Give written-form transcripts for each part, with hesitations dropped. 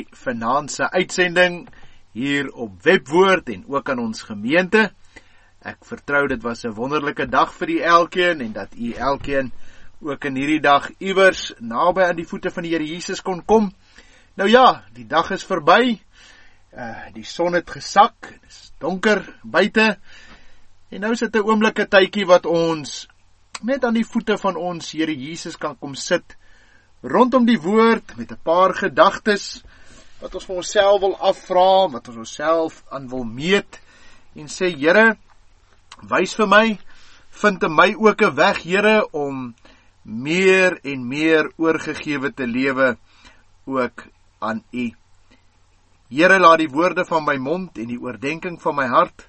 Vanaand se uitsending hier op Webwoord en ook aan ons gemeente. Ek vertrou dit was 'n wonderlike dag vir u elkeen en dat u elkeen ook in hierdie dag iewers naby aan die voete van die Here Jesus kon kom. Nou ja, die dag is verby. Die son het gesak, dit is donker buite. En nou is dit 'n oomblike tydjie wat ons net aan die voete van ons Here Jesus kan kom sit, rondom die woord met 'n paar gedagtes wat ons vir onsself wil afvra, wat ons onsself aan wil meet en sê, Here, wys vir my, vind in my ook 'n weg, Here, om meer en meer oorgegewe te lewe ook aan U. Here, laat die woorde van my mond en die oordenking van my hart,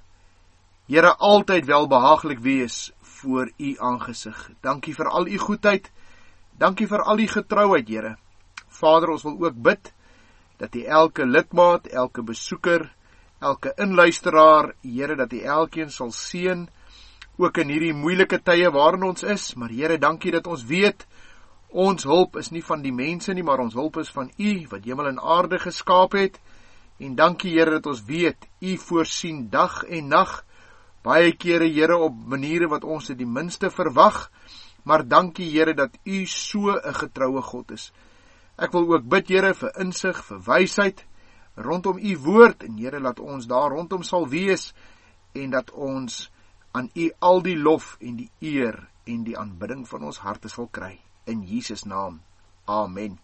Here, altyd welbehaaglik wees voor U aangesig. Dankie vir al U goedheid, dankie vir al U getrouheid, Here. Vader, ons wil ook bid dat U elke lidmaat, elke besoeker, elke inluisteraar, Here, dat U elkeen sal seën, ook in hierdie moeilike tye waarin ons is, maar Here, dankie dat ons weet, ons hulp is nie van die mense nie, maar ons hulp is van U, wat hemel en aarde geskaap het, en dankie, Here, dat ons weet, U voorsien dag en nag, baie kere, Here, op maniere wat ons dit die minste verwag, maar dankie, Here, dat U so 'n getroue God is. Ek wil ook bid, Here, vir insig, vir wysheid, rondom U woord, en Here, laat ons daar rondom sal wees, en dat ons aan U al die lof en die eer en die aanbidding van ons harte sal kry. In Jesus naam. Amen.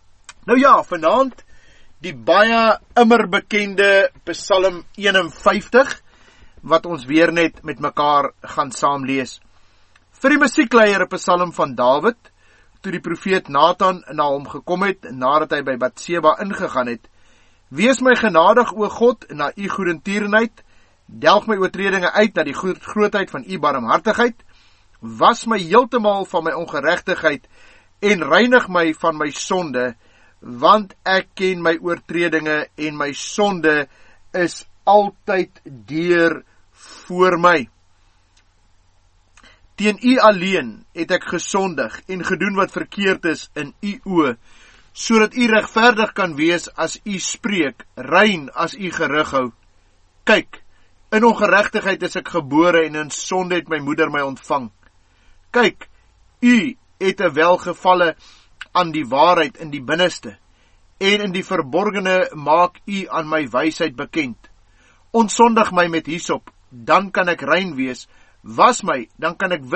Nou ja, vanaand die baie immer bekende Psalm 51, wat ons weer net met mekaar gaan saam lees. Vir die musiekleier 'n Psalm van Dawid, toe die profeet Nathan na hom gekom het, nadat hy by Batseba ingegaan het. Wees my genadig, o God, na U goedertierenheid, delg my oortredinge uit na die grootheid van U barmhartigheid, was my heeltemal van my ongeregtigheid, en reinig my van my sonde, want ek ken my oortredinge, en my sonde is altyd deur voor my. Teen U alleen het ek gesondig en gedoen wat verkeerd is in U oë, sodat U regverdig kan wees as U spreek, rein as U gerig hou. Kyk, in ongeregtigheid is ek gebore en in sonde het my moeder my ontvang. Kyk, U het 'n welgevalle aan die waarheid in die binneste, en in die verborgene maak U aan my wysheid bekend. Ontsondig my met hyssop, dan kan ek rein wees. Was my, dan kan ek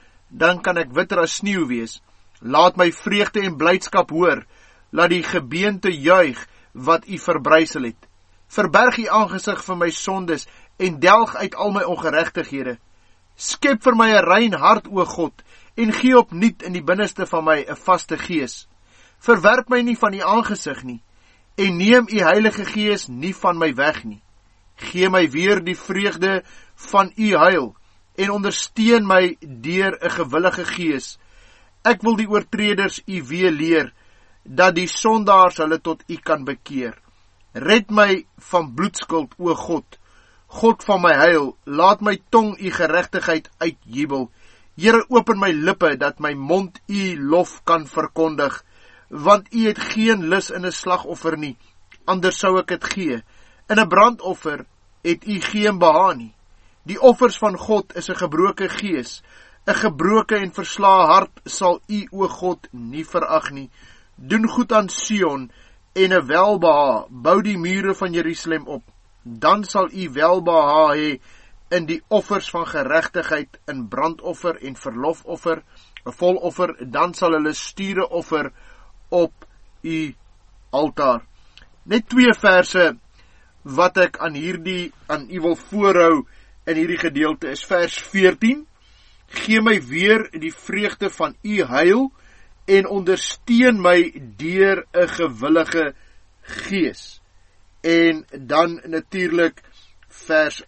witter as sneeu wees. Laat my vreugde en blydskap hoor, laat die gebeente juig wat U verbrysel het. Verberg U aangesig vir my sondes en delg uit al my ongeregtighede. Skep vir my 'n rein hart, o God, en gee opnuut in die binneste van my 'n vaste gees. Verwerp my nie van U aangesig nie, en neem U Heilige Gees nie van my weg nie. Gee my weer die vreugde van U heil, en ondersteun my deur 'n gewillige gees. Ek wil die oortreders U weer leer, dat die sondaars hulle tot U kan bekeer. Red my van bloedskuld, o God, God van my heil, laat my tong U geregtigheid uitjubel. Here, open my lippe, dat my mond U lof kan verkondig, want U het geen lus in 'n slagoffer nie, anders sou ek dit gee. In 'n brandoffer het U geen behaag nie. Die offers van God is 'n gebroke gees, 'n gebroke en verslae hart sal U, o God, nie verag nie. Doen goed aan Sion en 'n welbehaag, bou die mure van Jerusalem op. Dan sal U welbehaag hê in die offers van geregtigheid, in brandoffer en verlofoffer, 'n voloffer, dan sal hulle stiere offer op U altaar. Net 2 verse wat ek aan U wil voorhou in hierdie gedeelte is vers 14. Gee my weer die vreugde van U heil en ondersteun my deur 'n gewillige gees. En dan natuurlik vers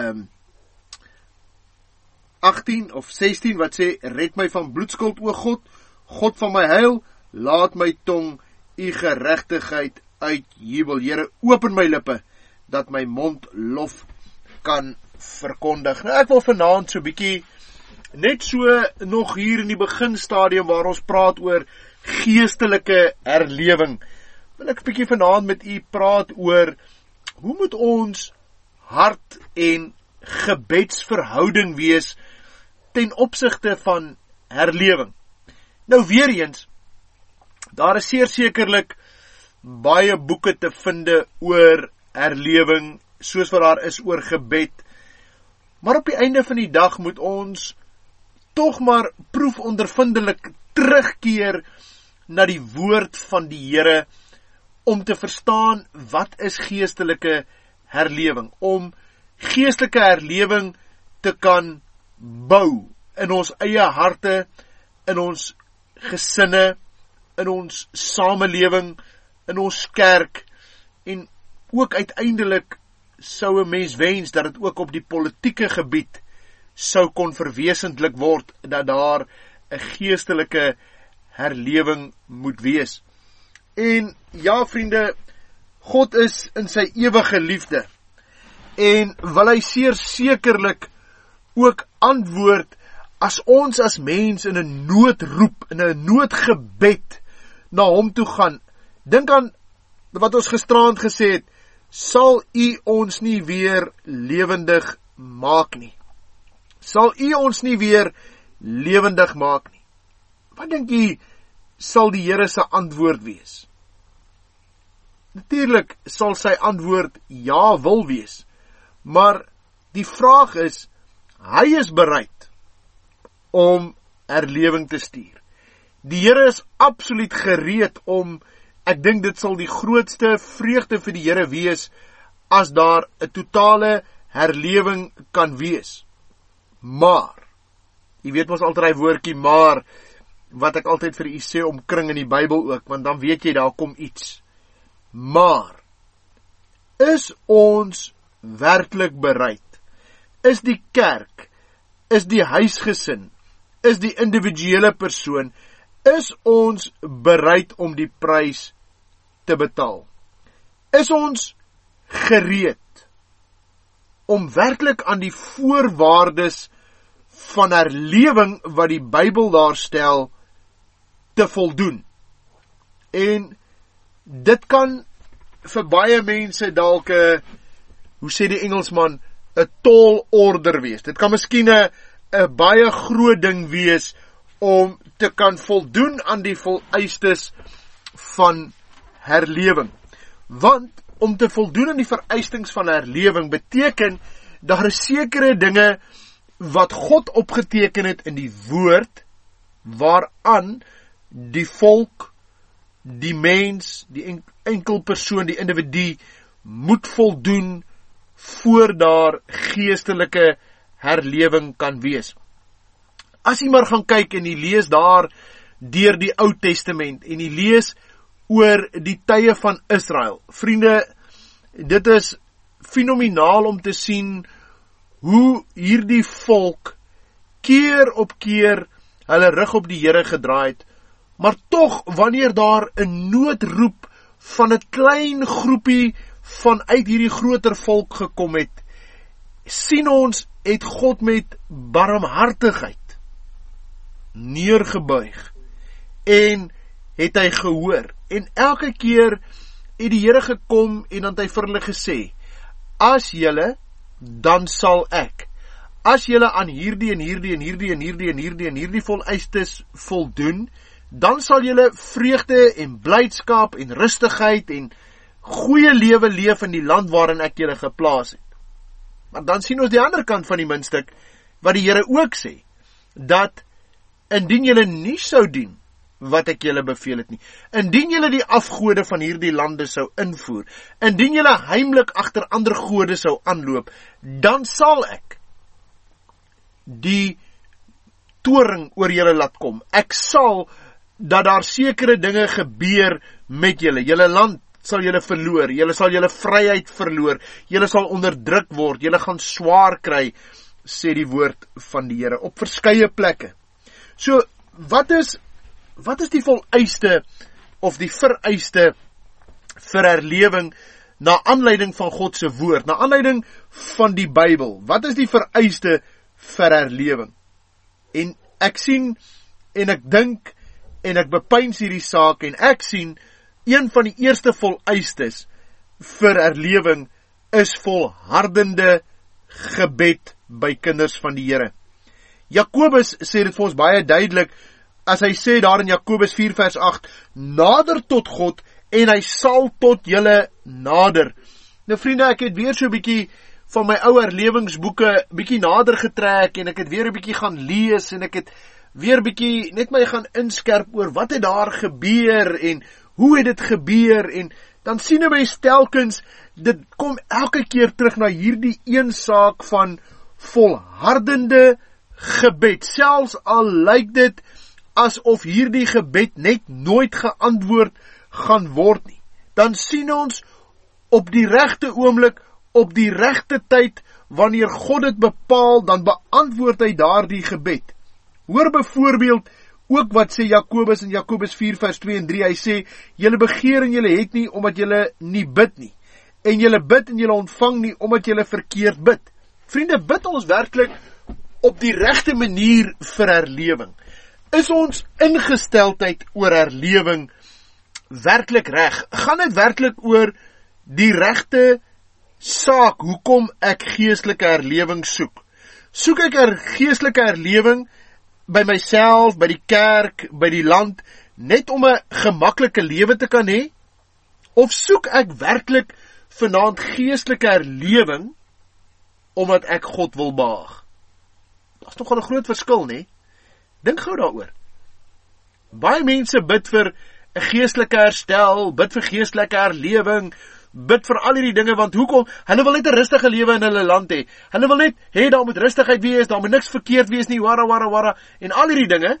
18 of 16 wat sê, red my van bloedskuld, o God, God van my heil, laat my tong U geregtigheid uitjubel. Here, open my lippe, dat my mond lof kan verkondig. Nou, ek wil vanaand so bietjie, net so nog hier in die beginstadium waar ons praat oor geestelike herlewing, wil ek 'n bietjie vanaand met u praat oor hoe moet ons hart en gebedsverhouding wees ten opsigte van herlewing. Nou weer eens, daar is sekerlik baie boeke te finde oor herlewing, soos wat daar is oor gebed, maar op die einde van die dag moet ons tog maar proefondervindelik terugkeer na die woord van die Here, om te verstaan wat is geestelike herlewing, om geestelike herlewing te kan bou in ons eie harte, in ons gesinne, in ons samelewing, in ons kerk, en ook uiteindelik sou 'n mens wens dat dit ook op die politieke gebied sou kon verwesentlik word, dat daar 'n geestelike herlewing moet wees. En ja, vriende, God is in sy ewige liefde, en wil hy sekerlik ook antwoord as ons as mens in 'n noodroep, in 'n noodgebed na hom toe gaan. Dink aan wat ons gisterand gesê het, sal u ons nie weer lewendig maak nie. Sal u ons nie weer lewendig maak nie. Wat dink u sal die Here se antwoord wees? Natuurlik sal sy antwoord ja wil wees, maar die vraag is, hy is bereid om herlewing te stuur. Die Here is absoluut gereed om, ek dink dit sal die grootste vreugde vir die Here wees, as daar 'n totale herlewing kan wees. Maar, jy weet mos altyd die woordjie maar, wat ek altyd vir u sê omkring in die Bybel ook, want dan weet jy, daar kom iets. Maar, is ons werklik bereid? Is die kerk, is die huisgesin, is die individuele persoon, is ons bereid om die prys te betaal? Is ons gereed om werklik aan die voorwaardes van herlewing wat die Bybel daar stel te voldoen? En dit kan vir baie mense dalk 'n, hoe sê die Engelsman, 'n tall order wees. Dit kan miskien 'n baie groot ding wees om te kan voldoen aan die vereistes van herlewing. Want om te voldoen aan die vereistes van herlewing beteken, daar is sekere dinge wat God opgeteken het in die woord, waaraan die volk, die mens, die enkel persoon, die individu, moet voldoen, voor daar geestelike herlewing kan wees. As jy maar gaan kyk en jy lees daar deur die Ou Testament, en jy lees oor die tye van Israel, vriende, dit is fenomenaal om te sien hoe hierdie volk keer op keer hulle rug op die Here gedraai het, maar tog wanneer daar 'n noodroep van 'n klein groepie vanuit hierdie groter volk gekom het, sien ons, het God met barmhartigheid neergebuig en het hy gehoor. En elke keer het die Here gekom en dan het hy vir hulle gesê, as julle, dan sal ek. As julle aan hierdie en hierdie en hierdie en hierdie en hierdie en hierdie vereistes voldoen, dan sal julle vreugde en blydskap en rustigheid en goeie lewe leef in die land waarin ek julle geplaas het. Maar dan sien ons die ander kant van die muntstuk, wat die Here ook sê, dat indien julle nie sou dien wat ek julle beveel het nie, indien julle die afgode van hierdie lande sou invoer, indien julle heimlik agter ander gode sou aanloop, dan sal ek die toring oor julle laat kom. Ek sal dat daar sekere dinge gebeur met julle. Julle land sal julle verloor, julle sal julle vryheid verloor, julle sal onderdruk word, julle gaan swaar kry, sê die woord van die Here, op verskeie plekke. So, wat is die vereiste, of die vereiste vir herlewing, na aanleiding van God se woord, na aanleiding van die Bybel? Wat is die vereiste vir herlewing? En ek sien, en ek dink, en ek bepeins hierdie saak, en ek sien, een van die eerste vereistes vir herlewing is volhardende gebed by kinders van die Here. Jakobus sê dit vir ons baie duidelik, as hy sê daar in Jakobus 4 vers 8, nader tot God, en hy sal tot julle nader. Nou vriende, ek het weer so 'n bietjie van my ou herlewingsboeke bietjie nader getrek, en ek het weer 'n bietjie gaan lees, en ek het weer bietjie net my gaan inskerp oor wat het daar gebeur, en hoe het dit gebeur, en dan sien 'n mens telkens, dit kom elke keer terug na hierdie een saak van volhardende gebed, selfs al lyk dit asof hierdie gebed net nooit geantwoord gaan word nie. Dan sien ons op die regte oomblik, op die regte tyd, wanneer God dit bepaal, dan beantwoord hy daardie gebed. Hoor byvoorbeeld ook wat sê Jakobus in Jakobus 4 vers 2 en 3, hy sê, julle begeer en julle het nie, omdat julle nie bid nie, en julle bid en julle ontvang nie, omdat julle verkeerd bid. Vriende, bid ons werklik op die regte manier vir herlewing? Is ons ingesteldheid oor herlewing werklik reg? Gaan dit werklik oor die regte saak, hoekom ek geestelike herlewing soek? Soek ek geestelike herlewing by myself, by die kerk, by die land, net om 'n gemaklike lewe te kan hê? Of soek ek werklik vanaand geestelike herlewing omdat ek God wil behaag? Dat is nogal 'n groot verskil, né? Dink gou daaroor. Baie mense bid vir 'n geestelike herstel, bid vir geestelike herlewing, bid vir al hierdie dinge, want hoekom? Hulle wil net 'n rustige lewe in hulle land hê. Hulle wil net hê daar moet rustigheid wees, daar moet niks verkeerd wees nie, wara, en al hierdie dinge.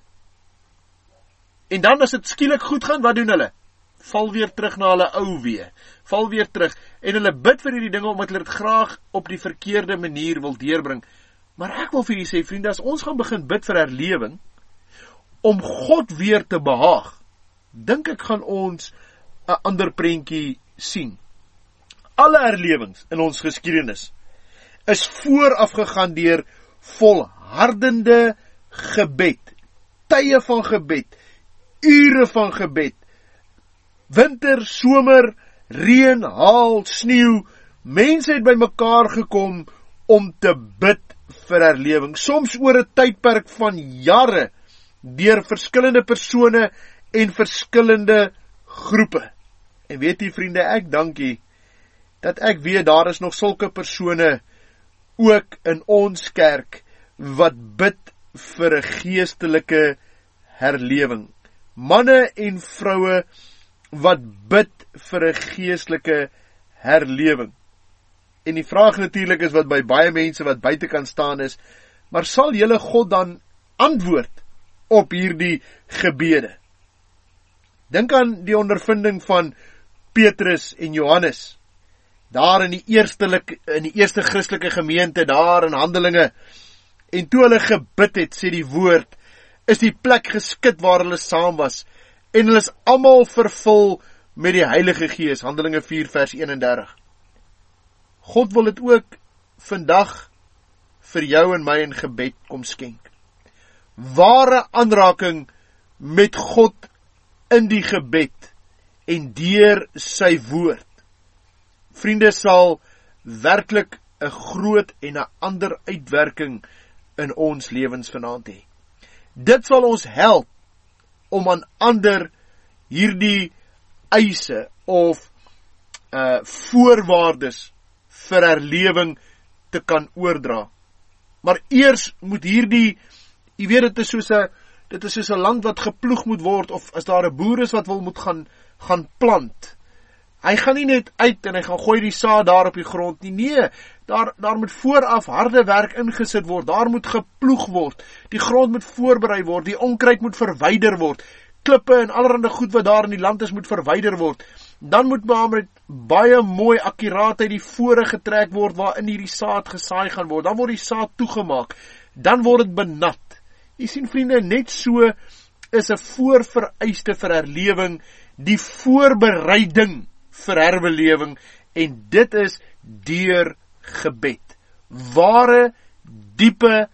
En dan as dit skielik goed gaan, wat doen hulle? Val weer terug na hulle ou weë. Val weer terug. En hulle bid vir hierdie dinge, omdat hulle dit graag op die verkeerde manier wil deurbring. Maar ek wil vir julle sê, vriende, as ons gaan begin bid vir herlewing, om God weer te behaag, dink ek gaan ons 'n ander prentjie sien. Alle herlewings in ons geskiedenis is voorafgegaan deur volhardende gebed, tye van gebed, ure van gebed, winter, somer, reën, haal, sneeu, mense het by mekaar gekom om te bid vir herlewing, soms oor 'n tydperk van jare, deur verskillende persone en verskillende groepe. En weet jy vriende, ek dankie dat ek weet daar is nog sulke persone ook in ons kerk wat bid vir 'n geestelike herlewing. Manne en vroue wat bid vir 'n geestelike herlewing. En die vraag natuurlik is wat by baie mense wat buite kan staan is, maar sal julle God dan antwoord op hierdie gebede? Dink aan die ondervinding van Petrus en Johannes, daar in die eerste Christelike gemeente, daar in Handelinge, en toe hulle gebid het, sê die woord, is die plek geskit waar hulle saam was, en hulle is almal vervul met die Heilige Gees, Handelinge 4 vers 31. God wil dit ook vandag vir jou en my in gebed kom skenk. Ware aanraking met God in die gebed en deur sy woord. Vriende, sal werklik 'n groot en 'n ander uitwerking in ons lewens vanaand hê. Dit sal ons help om aan ander hierdie eise of voorwaardes vir herlewing te kan oordra. Maar eers moet hierdie, jy weet, dit is soos 'n land wat geploeg moet word, of as daar 'n boer is wat moet gaan plant. Hy gaan nie net uit en hy gaan gooi die saad daar op die grond nie. Nee, daar moet vooraf harde werk ingesit word, daar moet geploeg word, die grond moet voorberei word, die onkruid moet verwyder word, klippe en allerlei goed wat daar in die land is moet verwyder word. Dan moet met baie mooi akkuraatheid die vore getrek word waarin hierdie saad gesaai gaan word. Dan word die saad toegemaak, dan word dit benat. Jy sien vriende, net so is 'n voorvereiste vir herlewing, die voorbereiding vir herbelewing, en dit is deur gebed. Ware, diepe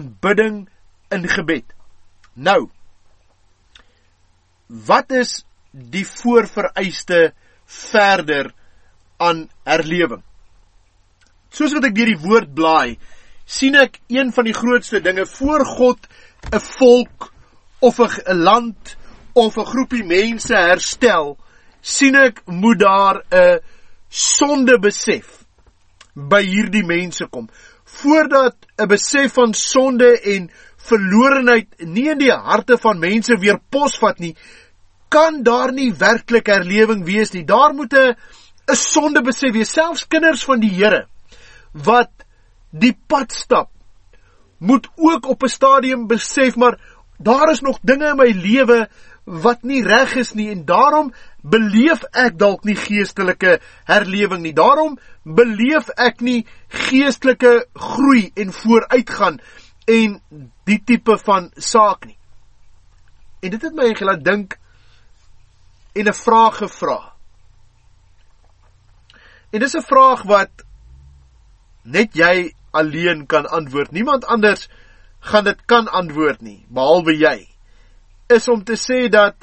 aanbidding in gebed. Nou, wat is die voorvereiste verder aan herlewing. Soos wat ek deur die woord blaai, sien ek een van die grootste dinge voor God 'n volk of 'n land of 'n groepie mense herstel, sien ek moet daar 'n sondebesef by hierdie mense kom. Voordat 'n besef van sonde en verlorenheid nie in die harte van mense weer posvat nie, kan daar nie werklik herlewing wees nie. Daar moet 'n sondebesef wees. Selfs kinders van die Here wat die pad stap, moet ook op 'n stadium besef, maar daar is nog dinge in my lewe wat nie reg is nie, en daarom beleef ek dalk nie geestelike herlewing nie. Daarom beleef ek nie geestelike groei en vooruitgaan en die tipe van saak nie. En dit het my gelaat dink en 'n vraag gevra. En dis 'n vraag wat net jy alleen kan antwoord. Niemand anders gaan dit kan antwoord nie, behalwe jy. Is om te sê dat,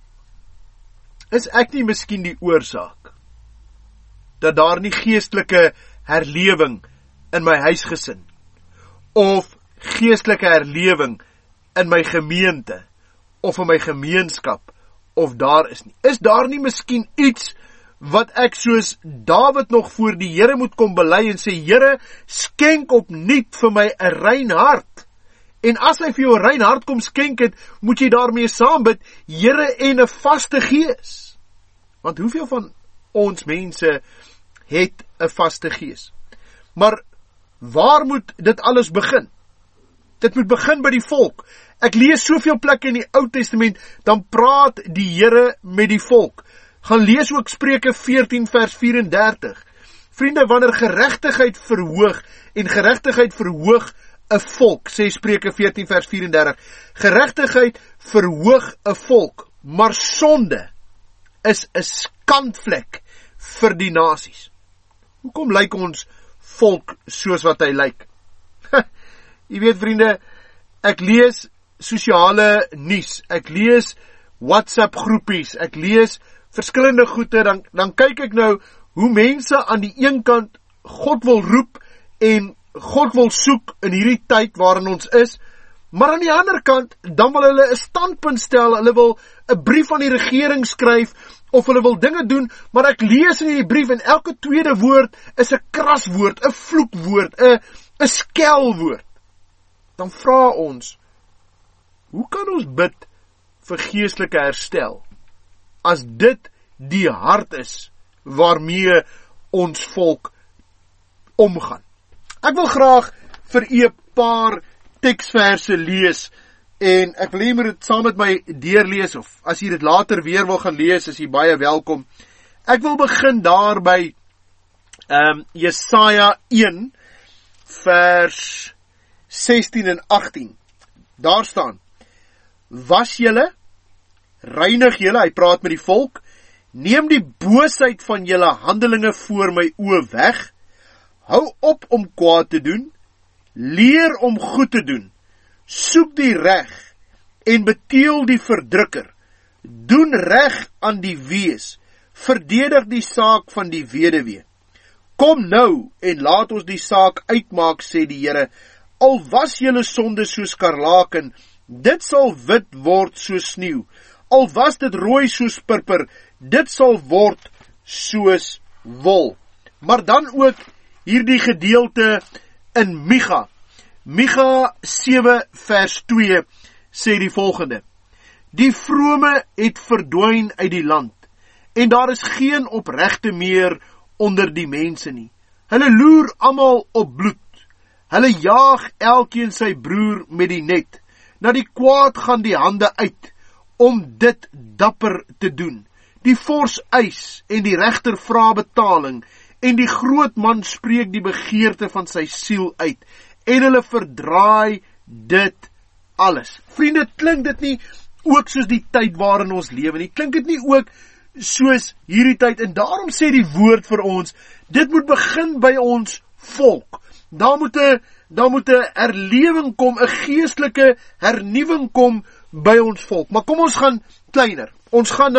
is ek nie miskien die oorsaak dat daar nie geestelike herlewing in my huisgesin of geestelike herlewing in my gemeente of in my gemeenskap of daar is nie? Is daar nie miskien iets wat ek soos Dawid nog voor die Here moet kom bely en sê, Here, skenk opnuut vir my 'n rein hart. En as hy vir jou 'n rein hart kom skenk het, moet jy daarmee saam bid, Here, en 'n vaste gees. Want hoeveel van ons mense het 'n vaste gees? Maar waar moet dit alles begin? Dit moet begin by die volk. Ek lees soveel plekke in die Ou Testament, dan praat die Here met die volk. Gaan lees ook Spreuke 14 vers 34. Vriende, wanneer geregtigheid verhoog, en geregtigheid verhoog 'n volk, sê Spreuke 14 vers 34, geregtigheid verhoog 'n volk, maar sonde is 'n skandvlek vir die nasies. Hoekom lyk ons volk soos wat hy lyk? Jy weet, vriende, ek lees sosiale nuus, ek lees WhatsApp groepies, ek lees verskillende goede, dan kyk ek nou hoe mense aan die een kant God wil roep en God wil soek in hierdie tyd waarin ons is, maar aan die ander kant, dan wil hulle 'n standpunt stel, hulle wil 'n brief aan die regering skryf, of hulle wil dinge doen, maar ek lees in die brief en elke tweede woord is 'n kraswoord, 'n vloekwoord, 'n skelwoord. Dan vra ons, hoe kan ons bid vir geestelike herstel, as dit die hart is waarmee ons volk omgaan? Ek wil graag vir u 'n paar teksverse lees, en ek wil hê jy moet dit saam met my deurlees, of as jy dit later weer wil gaan lees, is jy baie welkom. Ek wil begin daar by Jesaja 1 vers 16 en 18. Daar staan, was julle, reinig julle, hy praat met die volk, neem die boosheid van julle handelinge voor my oë weg, hou op om kwaad te doen, leer om goed te doen, soek die reg en beteel die verdrukker, doen reg aan die wees, verdedig die saak van die weduwee. Kom nou en laat ons die saak uitmaak, sê die Here, al was julle sonde soos skarlaken, dit sal wit word soos sneeu, al was dit rooi soos purper, dit sal word soos wol. Maar dan ook hierdie gedeelte in Micha. Micha 7 vers 2 sê die volgende, die vrome het verdwyn uit die land, en daar is geen opregte meer onder die mense nie. Hulle loer almal op bloed, hulle jaag elkeen sy broer met die net, na die kwaad gaan die hande uit, om dit dapper te doen. Die vors eis, en die regter vra betaling, en die groot man spreek die begeerte van sy siel uit, en hulle verdraai dit alles. Vriende, klink dit nie ook soos die tyd waarin ons lewe nie? Klink dit nie ook soos hierdie tyd? En daarom sê die woord vir ons, dit moet begin by ons volk. Daar moet 'n herlewing kom, 'n geestelike hernuwing kom by ons volk. Maar kom ons gaan kleiner. Ons gaan na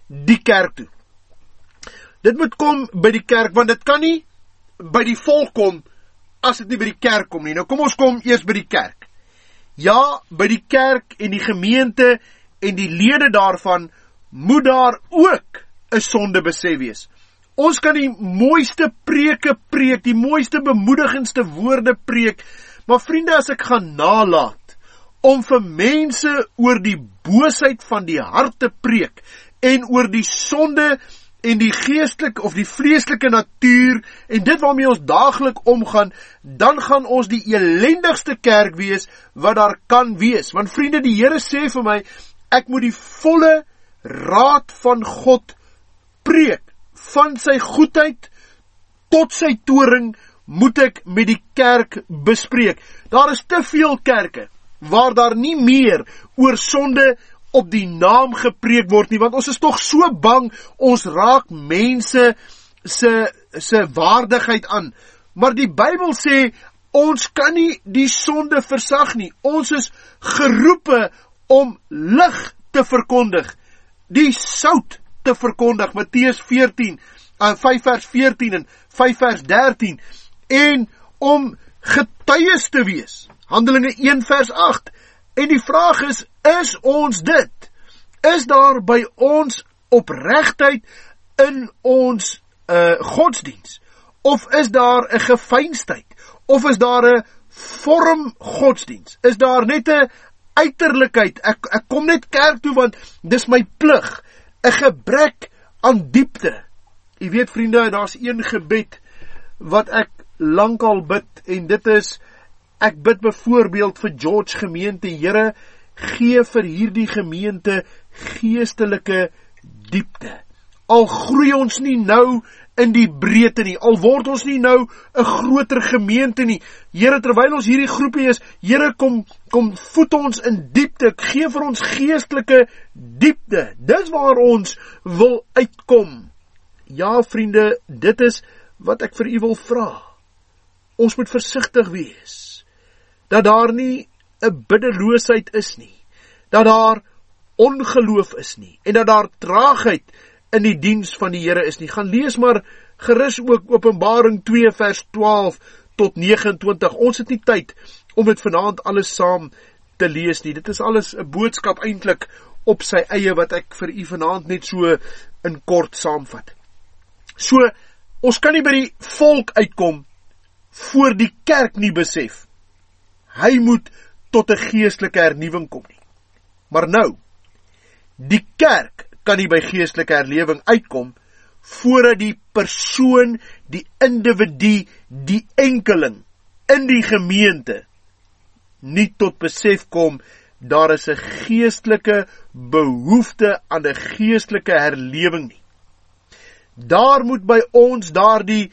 die kerk toe. Dit moet kom by die kerk, want dit kan nie by die volk kom, as dit nie by die kerk kom nie. Nou kom ons kom eers by die kerk. Ja, by die kerk en die gemeente en die lede daarvan, moet daar ook 'n sondebesef wees. Ons kan die mooiste preke preek, die mooiste bemoedigendste woorde preek, maar vriende, as ek gaan nalat om vir mense oor die boosheid van die hart te preek en oor die sonde en die geestelike of die vleeslike natuur en dit waarmee ons daaglik omgaan, dan gaan ons die elendigste kerk wees wat daar kan wees. Want vriende, die Here sê vir my, ek moet die volle raad van God preek, van sy goedheid tot sy toring moet ek met die kerk bespreek. Daar is te veel kerke waar daar nie meer oor sonde op die naam gepreek word nie, want ons is tog so bang, ons raak mense se waardigheid aan. Maar die Bybel sê, ons kan nie die sonde versag nie. Ons is geroepe om lig te verkondig, die sout te verkondig, Matteus 5 vers 14 en 5 vers 13, en om getuies te wees, Handelinge 1 vers 8, en die vraag is ons dit? Is daar by ons opregtheid in ons godsdiens? Of is daar 'n gefeinsdheid? Of is daar 'n vorm godsdiens? Is daar net 'n uiterlikheid? Ek kom net kerk toe want dis my plig. 'n Gebrek aan diepte. Jy weet vriende, daar's een gebed wat ek lankal bid en dit is, ek bid byvoorbeeld vir George gemeente, Here, gee vir hierdie gemeente geestelike diepte. Al groei ons nie nou in die breedte nie, al word ons nie nou 'n groter gemeente nie, Here, terwyl ons hierdie groepie is, Here, kom voed ons in diepte, gee vir ons geestelike diepte. Dis waar ons wil uitkom. Ja, vriende, dit is wat ek vir u wil vra. Ons moet versigtig wees, dat daar nie 'n biddeloosheid is nie, dat daar ongeloof is nie, en dat daar traagheid in die diens van die Here is nie. Gaan lees maar gerus ook Openbaring 2 vers 12 tot 29. Ons het nie tyd om dit vanaand alles saam te lees nie. Dit is alles 'n boodskap eintlik op sy eie wat ek vir u vanaand net so in kort saamvat. So, ons kan nie by die volk uitkom voor die kerk nie besef hy moet tot 'n geestelike hernuwing kom nie. Maar nou, die kerk kan nie by geestelike herlewing uitkom voordat die persoon, die individu, die enkeling in die gemeente nie tot besef kom, daar is 'n geestelike behoefte aan 'n geestelike herlewing nie. Daar moet by ons daardie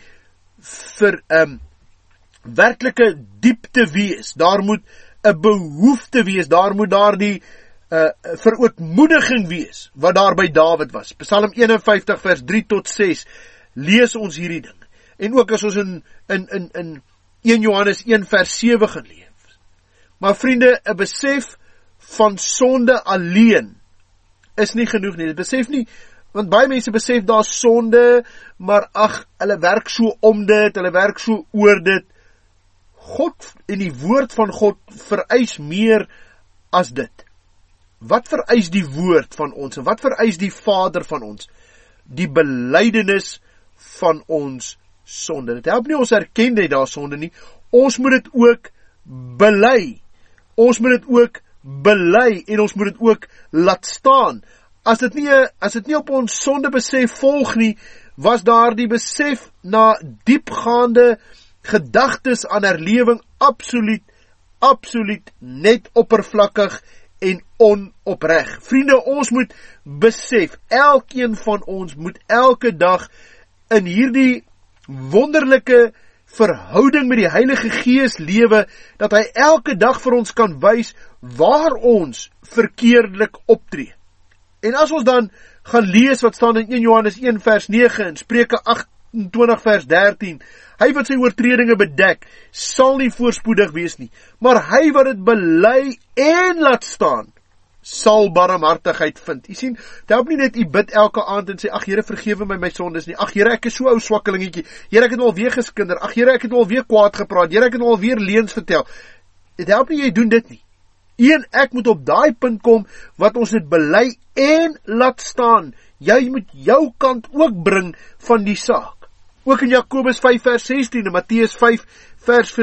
werklike diepte wees, daar moet 'n behoefte wees, daar moet daardie verootmoediging wees, wat daar by Dawid was. Psalm 51 vers 3 tot 6, lees ons hierdie ding. En ook as ons in 1 Johannes 1 vers 7 gaan lees. Maar vriende, 'n besef van sonde alleen is nie genoeg nie. Dit besef nie, want baie mense besef daar sonde, maar ag, hulle werk so om dit, hulle werk so oor dit. God en die woord van God vereis meer as dit. Wat vereis die woord van ons en wat vereis die Vader van ons? Die belydenis van ons sonde. Dit help nie ons erken dat daar sonde nie. Ons moet dit ook bely. Ons moet dit ook bely en ons moet dit ook laat staan. As dit nie op ons sonde besef volg nie, was daar die besef na diepgaande gedagtes aan herlewing absoluut net oppervlakkig en onopreg. Vriende, ons moet besef, elkeen van ons moet elke dag in hierdie wonderlike verhouding met die Heilige Gees lewe, dat hy elke dag vir ons kan wys waar ons verkeerdelik optree. En as ons dan gaan lees wat staan in 1 Johannes 1 vers 9 en Spreuke 28 vers 13, hy wat sy oortredinge bedek, sal nie voorspoedig wees nie, maar hy wat dit bely en laat staan, sal barmhartigheid vind. Jy sien, dit help nie net, jy bid elke aand en sê, ag Here, vergewe my sondes nie. Ag Here, ek is so ou swakkelingetjie. Here, ek het alweer geskinder. Ag Here, ek het alweer kwaad gepraat. Here, ek het alweer leuns vertel. Dit help nie, jy doen dit nie. Ek moet op daai punt kom, wat ons dit bely en laat staan. Jy moet jou kant ook bring van die saak. Ook in Jakobus 5 vers 16 en Matteus 5 vers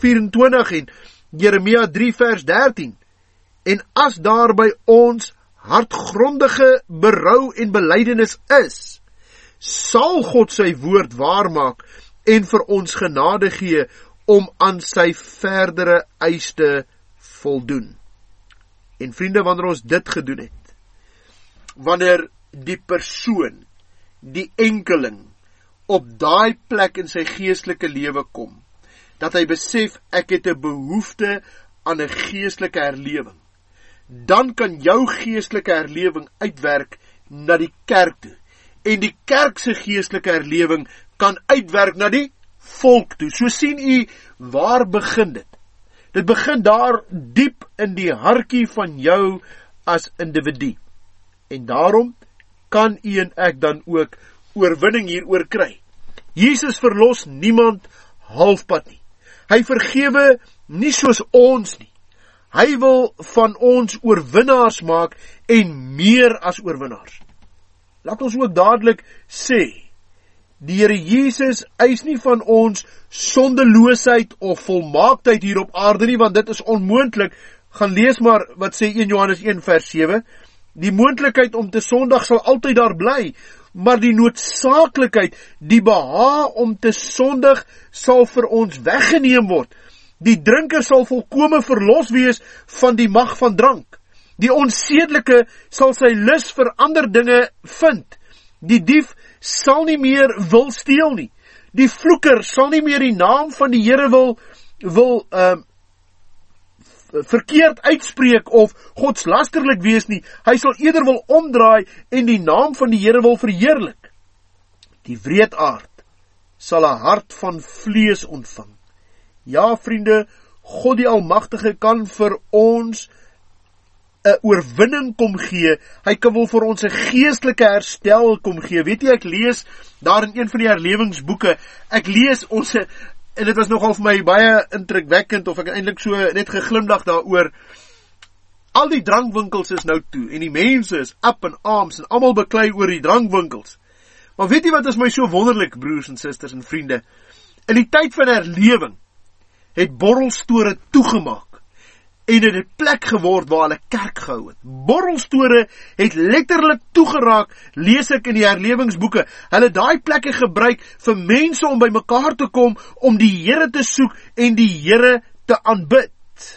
24 en Jeremia 3 vers 13. En as daar by ons hartgrondige berou en belydenis is, sal God sy woord waarmaak en vir ons genade gee om aan sy verdere eis te voldoen. En vriende, wanneer ons dit gedoen het, wanneer die persoon, die enkeling, op daai plek in sy geestelike lewe kom, dat hy besef, ek het 'n behoefte aan 'n geestelike herlewing, dan kan jou geestelike herlewing uitwerk na die kerk toe. En die kerk se geestelike herlewing kan uitwerk na die volk toe. So sien u, waar begin dit? Dit begin daar diep in die hartjie van jou as individu. En daarom kan u en ek dan ook oorwinning hieroor kry. Jesus verlos niemand halfpad nie. Hy vergewe nie soos ons nie. Hy wil van ons oorwinnaars maak en meer as oorwinnaars. Laat ons ook dadelik sê, die Here Jesus eis nie van ons sondeloosheid of volmaaktheid hier op aarde nie, want dit is onmoontlik. Gaan lees maar wat sê 1 Johannes 1 vers 7. Die moontlikheid om te sondig sal altyd daar bly, maar die noodsaaklikheid, die behaag om te sondig sal vir ons weggeneem word. Die drinker sal volkome verlos wees van die mag van drank. Die onsedelike sal sy lus vir ander dinge vind. Die dief sal nie meer wil steel nie. Die vloeker sal nie meer die naam van die Here wil verkeerd uitspreek of godslasterlik wees nie. Hy sal eerder wil omdraai en die naam van die Here wil verheerlik. Die wreedaard sal 'n hart van vlees ontvang. Ja, vriende, God die Almagtige kan vir ons 'n oorwinning kom gee. Hy kan wil vir ons 'n geestelike herstel kom gee. Weet jy, ek lees daar in een van die herlewingsboeke, ek lees ons, en dit was nogal vir my baie indrukwekkend, of ek eintlik so net geglimlag daaroor. Al die drankwinkels is nou toe, en die mense is up in arms, en almal beklei oor die drankwinkels. Maar weet jy wat is my so wonderlik, broers en susters en vriende? In die tyd van herlewing, het borrelstore toegemaak, en het 'n plek geword waar hulle kerk gehou het. Borrelstore het letterlik toegeraak, lees ek in die herlewingsboeke. Hulle daai plekke gebruik vir mense om by mekaar te kom, om die Here te soek en die Here te aanbid.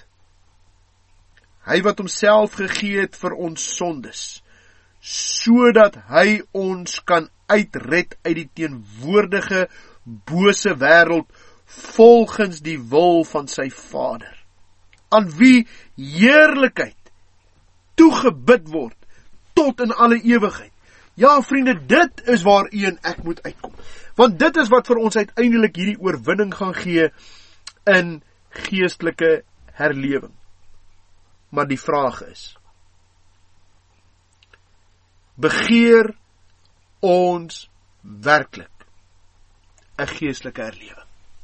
Hy wat homself gegee het vir ons sondes, sodat hy ons kan uitred uit die teenwoordige bose wêreld, volgens die wil van sy Vader, aan wie heerlikheid toegebid word tot in alle ewigheid. Ja, vriende, dit is waar u en ek moet uitkom. Want dit is wat vir ons uiteindelik hierdie oorwinning gaan gee in geestelike herlewing. Maar die vraag is, begeer ons werklik 'n geestelike herlewing?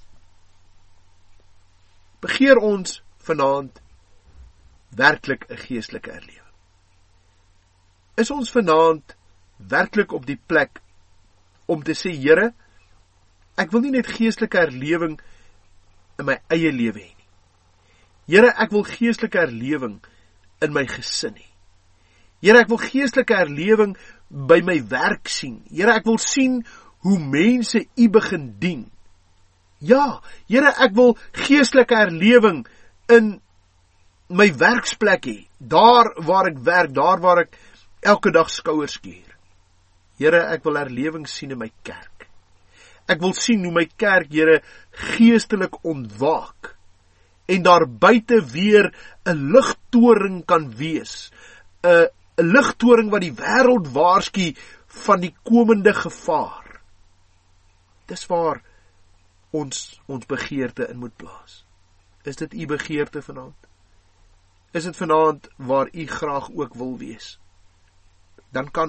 Begeer ons vanaand werklik 'n geestelike herlewing? Is ons vanaand werklik op die plek om te sê, Here, ek wil nie net geestelike herlewing in my eie lewe hê nie. Here, ek wil geestelike herlewing in my gesin hê. Here, ek wil geestelike herlewing by my werk sien. Here, ek wil sien hoe mense u begin dien. Ja, Here, ek wil geestelike herlewing in my werksplek hê, daar waar ek werk, daar waar ek elke dag skouers keer. Here, ek wil herlewing sien in my kerk. Ek wil sien hoe my kerk, Here, geestelik ontwaak, en daar buite weer 'n ligtoring kan wees, 'n ligtoring wat die wêreld waarsku van die komende gevaar. Dis waar ons begeerte in moet plaas. Is dit u begeerte vanaand? is dit vanaand waar U graag ook wil wees. Dan kan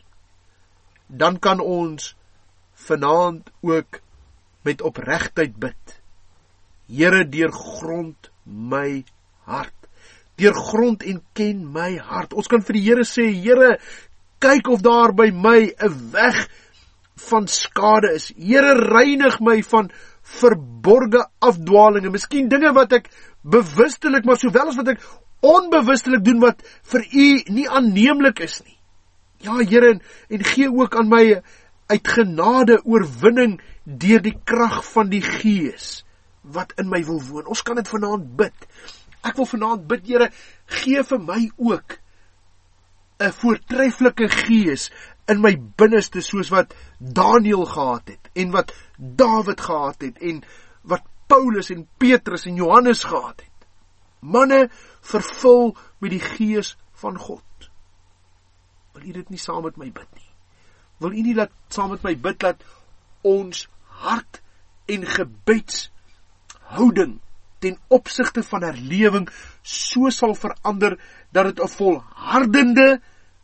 ons vanaand ook met opregtheid bid. Here, deurgrond my hart. Deurgrond en ken my hart. Ons kan vir die Here sê, Here, kyk of daar by my 'n weg van skade is. Here, reinig my van verborge afdwalinge. Miskien dinge wat ek bewustelik, maar sowel as wat ek onbewustelik doen, wat vir U nie aanneemlik is nie. Ja, Here, en gee ook aan my uit genade oorwinning deur die krag van die Gees wat in my wil woon. Ons kan dit vanaand bid. Ek wil vanaand bid, Here, gee vir my ook 'n voortreffelike gees in my binneste, soos wat Daniël gehad het, en wat Dawid gehad het, en wat Paulus en Petrus en Johannes gehad het. Manne vervul met die Gees van God. Wil U dit nie saam met my bid nie? Wil U nie saam met my bid dat ons hart en gebedshouding ten opsigte van herlewing so sal verander, dat dit 'n volhardende,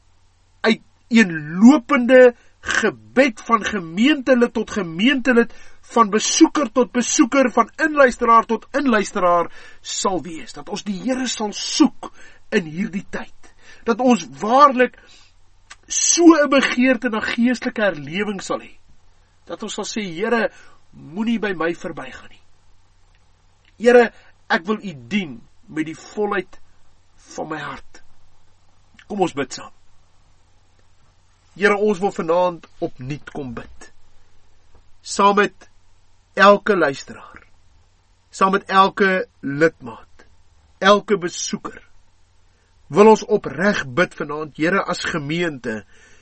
uiteenlopende gebed van gemeentelid tot gemeentelid, van besoeker tot besoeker, van inluisteraar tot inluisteraar sal wees. Dat ons die Here sal soek in hierdie tyd. Dat ons waarlik so 'n begeerte na geestelike herlewing sal hê. Dat ons sal sê, Here, moenie by my verbygaan nie. Here, ek wil U dien met die volheid van my hart. Kom ons bid saam. Here, ons wil vanaand opnuut kom bid. Saam met elke luisteraar, saam met elke lidmaat, elke besoeker, wil ons opreg bid vanaand, Here, as gemeente,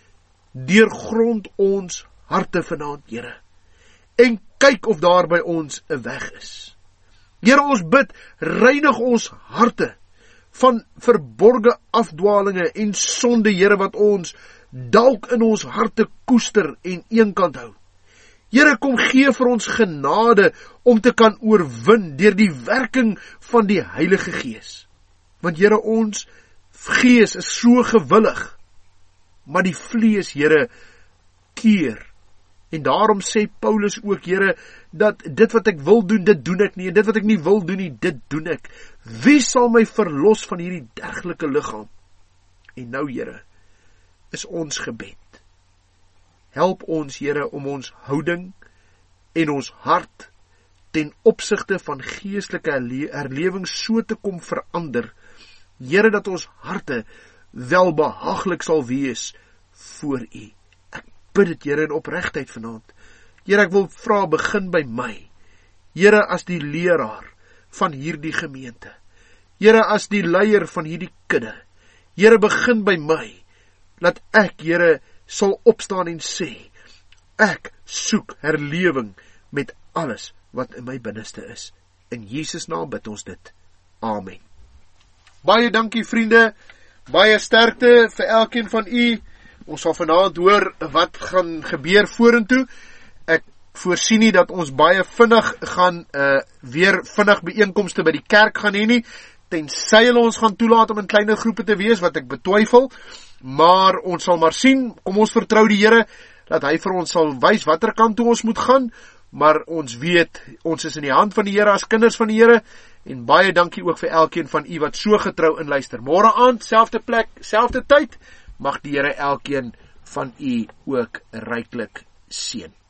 deurgrond ons harte vanaand, Here, en kyk of daar by ons 'n weg is. Here, ons bid, reinig ons harte van verborge afdwalinge en sonde, Here, wat ons dalk in ons harte koester en eenkant hou. Here, kom gee vir ons genade om te kan oorwin deur die werking van die Heilige Gees. Want Here, ons Gees is so gewillig, maar die vlees, Here, keer. En daarom sê Paulus ook, Here, dat dit wat ek wil doen, dit doen ek nie, en dit wat ek nie wil doen nie, dit doen ek. Wie sal my verlos van hierdie dergelike liggaam? En nou, Here, is ons gebed. Help ons, Here, om ons houding en ons hart ten opsigte van geestelike herlewing so te kom verander, Here, dat ons harte welbehaaglik sal wees voor U. Ek bid dit, Here, in opregtheid vanaand. Here, ek wil vra, begin by my. Here, as die leraar van hierdie gemeente. Here, as die leier van hierdie kudde. Here, begin by my. Laat ek, Here, sal opstaan en sê, ek soek herlewing met alles wat in my binneste is. In Jesus naam bid ons dit. Amen. Baie dankie, vriende. Baie sterkte vir elkeen van u. Ons sal vanaand hoor wat gaan gebeur vorentoe. Ek voorsien nie dat ons baie vinnig gaan weer vinnig byeenkomste by die kerk gaan hê nie, tensy hulle ons gaan toelaat om in kleiner groepe te wees, wat ek betwyfel. Maar ons sal maar sien. Kom ons vertrou die Here dat hy vir ons sal wys watter kant toe ons moet gaan. Maar ons weet, ons is in die hand van die Here as kinders van die Here. En baie dankie ook vir elkeen van u wat so getrou inluister. Môre aand, selfde plek, selfde tyd, mag die Here elkeen van u ook ryklik seën.